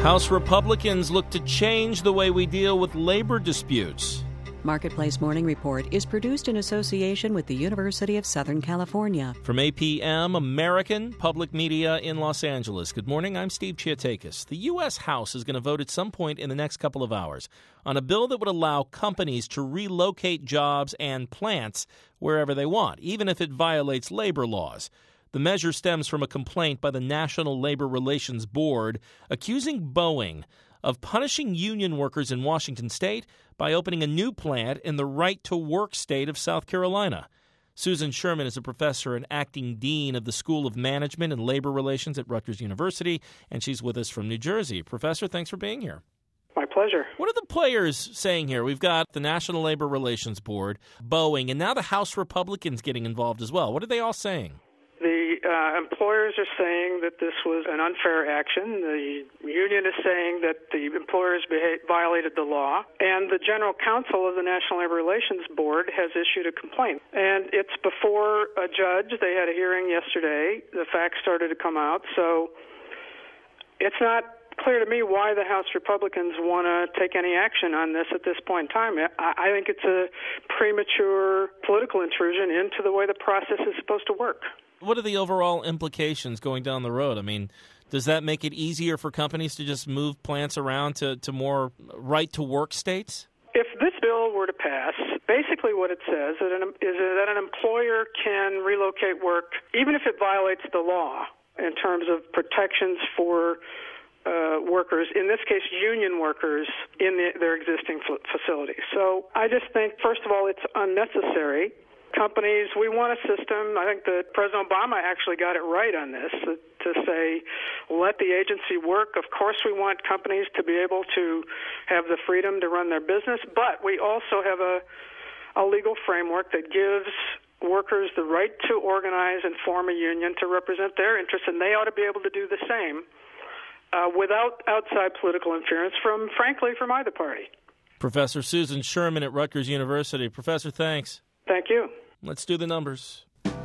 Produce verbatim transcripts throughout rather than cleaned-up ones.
House Republicans look to change the way we deal with labor disputes. Marketplace Morning Report is produced in association with the University of Southern California. From A P M, American Public Media in Los Angeles. Good morning, I'm Steve Chiatakis. The U S. House is going to vote at some point in the next couple of hours on a bill that would allow companies to relocate jobs and plants wherever they want, even if it violates labor laws. The measure stems from a complaint by the National Labor Relations Board accusing Boeing of punishing union workers in Washington state by opening a new plant in the right-to-work state of South Carolina. Susan Sherman is a professor and acting dean of the School of Management and Labor Relations at Rutgers University, and she's with us from New Jersey. Professor, thanks for being here. My pleasure. What are the players saying here? We've got the National Labor Relations Board, Boeing, and now the House Republicans getting involved as well. What are they all saying? The uh, employers are saying that this was an unfair action. The union is saying that the employers beha- violated the law. And the General Counsel of the National Labor Relations Board has issued a complaint. And it's before a judge. They had a hearing yesterday. The facts started to come out. So it's not clear to me why the House Republicans want to take any action on this at this point in time. I, I think it's a premature political intrusion into the way the process is supposed to work. What are the overall implications going down the road? I mean, does that make it easier for companies to just move plants around to, to more right-to-work states? If this bill were to pass, basically what it says is that an employer can relocate work even if it violates the law in terms of protections for uh, workers, in this case union workers, in the, their existing f- facilities. So I just think, first of all, it's unnecessary. Companies, we want a system. I think that President Obama actually got it right on this, to say, let the agency work. Of course, we want companies to be able to have the freedom to run their business, but we also have a, a legal framework that gives workers the right to organize and form a union to represent their interests, and they ought to be able to do the same uh, without outside political interference from, frankly, from either party. Professor Susan Sherman at Rutgers University. Professor, thanks. Thank you. Let's do the numbers.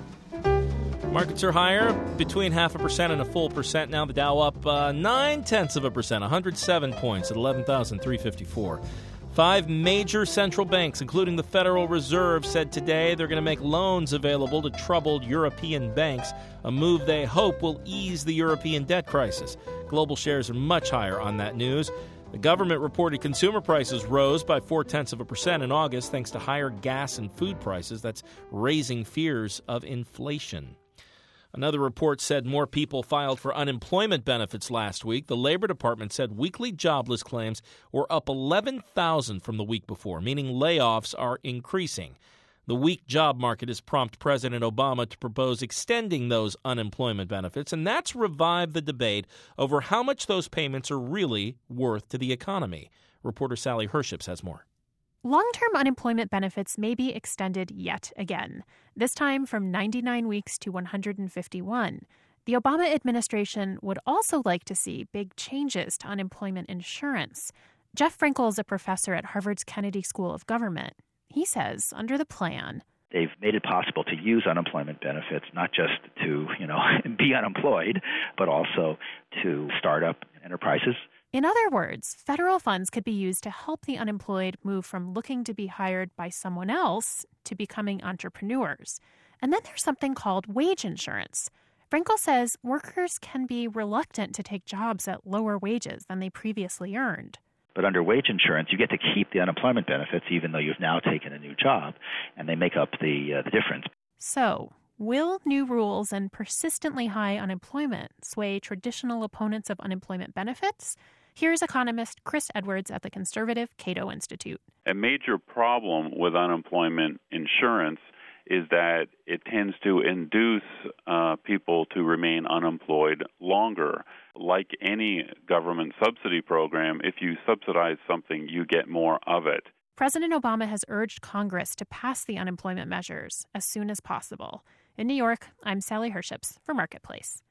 Markets are higher, between half a percent and a full percent. Now the Dow up uh, nine-tenths of a percent, one hundred seven points at eleven thousand three hundred fifty-four. Five major central banks, including the Federal Reserve, said today they're going to make loans available to troubled European banks, a move they hope will ease the European debt crisis. Global shares are much higher on that news. The government reported consumer prices rose by four-tenths of a percent in August thanks to higher gas and food prices. That's raising fears of inflation. Another report said more people filed for unemployment benefits last week. The Labor Department said weekly jobless claims were up eleven thousand from the week before, meaning layoffs are increasing. The weak job market has prompted President Obama to propose extending those unemployment benefits, and that's revived the debate over how much those payments are really worth to the economy. Reporter Sally Herships has more. Long-term unemployment benefits may be extended yet again, this time from ninety-nine weeks to one hundred fifty-one. The Obama administration would also like to see big changes to unemployment insurance. Jeff Frankel is a professor at Harvard's Kennedy School of Government. He says, under the plan, they've made it possible to use unemployment benefits, not just to, you know, be unemployed, but also to start up enterprises. In other words, federal funds could be used to help the unemployed move from looking to be hired by someone else to becoming entrepreneurs. And then there's something called wage insurance. Frankel says workers can be reluctant to take jobs at lower wages than they previously earned. But under wage insurance, you get to keep the unemployment benefits even though you've now taken a new job, and they make up the uh, the difference. So, will new rules and persistently high unemployment sway traditional opponents of unemployment benefits? Here's economist Chris Edwards at the conservative Cato Institute. A major problem with unemployment insurance is that it tends to induce uh, people to remain unemployed longer. Like any government subsidy program, if you subsidize something, you get more of it. President Obama has urged Congress to pass the unemployment measures as soon as possible. In New York, I'm Sally Herships for Marketplace.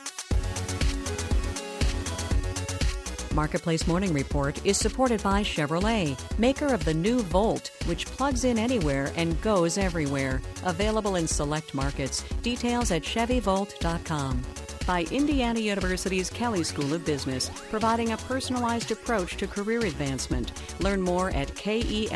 Marketplace Morning Report is supported by Chevrolet, maker of the new Volt, which plugs in anywhere and goes everywhere. Available in select markets. Details at Chevy Volt dot com. by Indiana University's Kelley School of Business, providing a personalized approach to career advancement. Learn more at kelley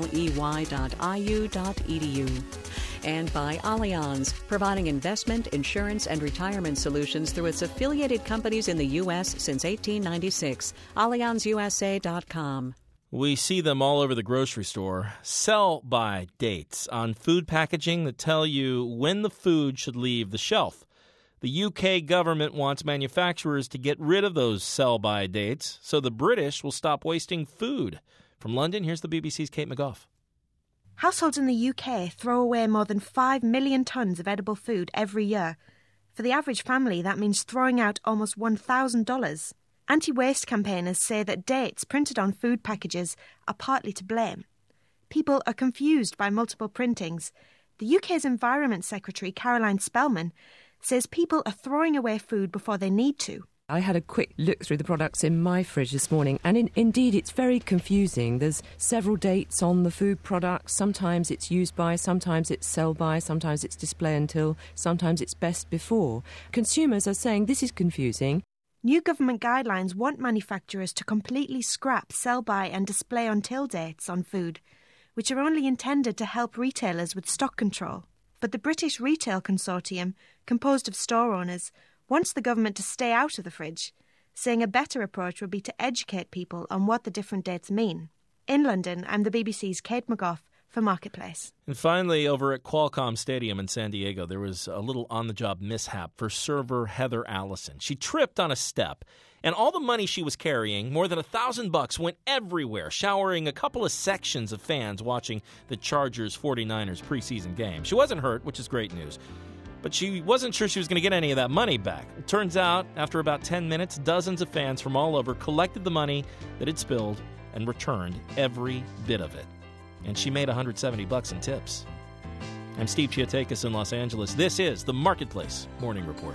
dot I U dot E D U. And by Allianz, providing investment, insurance, and retirement solutions through its affiliated companies in the U S since eighteen ninety-six. Allianz U S A dot com. We see them all over the grocery store. Sell-by dates on food packaging that tell you when the food should leave the shelf. The U K government wants manufacturers to get rid of those sell-by dates so the British will stop wasting food. From London, here's the B B C's Kate McGough. Households in the U K throw away more than five million tonnes of edible food every year. For the average family, that means throwing out almost one thousand dollars. Anti-waste campaigners say that dates printed on food packages are partly to blame. People are confused by multiple printings. The U K's Environment Secretary, Caroline Spellman, says people are throwing away food before they need to. I had a quick look through the products in my fridge this morning, and in, indeed it's very confusing. There's several dates on the food products. Sometimes it's used by, sometimes it's sell by, sometimes it's display until, sometimes it's best before. Consumers are saying this is confusing. New government guidelines want manufacturers to completely scrap sell-by and display until dates on food, which are only intended to help retailers with stock control. But the British Retail Consortium, composed of store owners, wants the government to stay out of the fridge, saying a better approach would be to educate people on what the different dates mean. In London, I'm the B B C's Kate McGough for Marketplace. And finally, over at Qualcomm Stadium in San Diego, there was a little on-the-job mishap for server Heather Allison. She tripped on a step, and all the money she was carrying, more than a thousand bucks, went everywhere, showering a couple of sections of fans watching the Chargers forty-niners preseason game. She wasn't hurt, which is great news, but she wasn't sure she was going to get any of that money back. It turns out, after about ten minutes, dozens of fans from all over collected the money that had spilled and returned every bit of it. And she made one hundred seventy bucks in tips. I'm Steve Chiatakis in Los Angeles. This is the Marketplace Morning Report.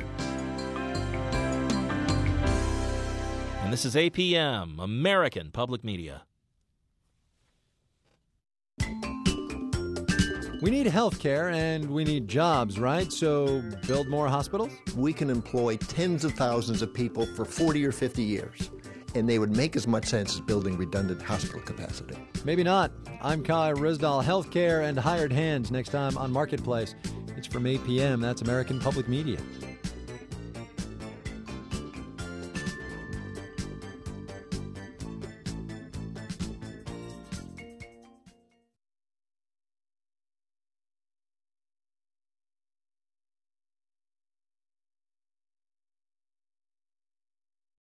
And this is A P M, American Public Media. We need health care and we need jobs, right? So build more hospitals? We can employ tens of thousands of people for forty or fifty years, and they would make as much sense as building redundant hospital capacity. Maybe not. I'm Kai Rizdal. Healthcare and hired hands next time on Marketplace. It's from A P M. That's American Public Media.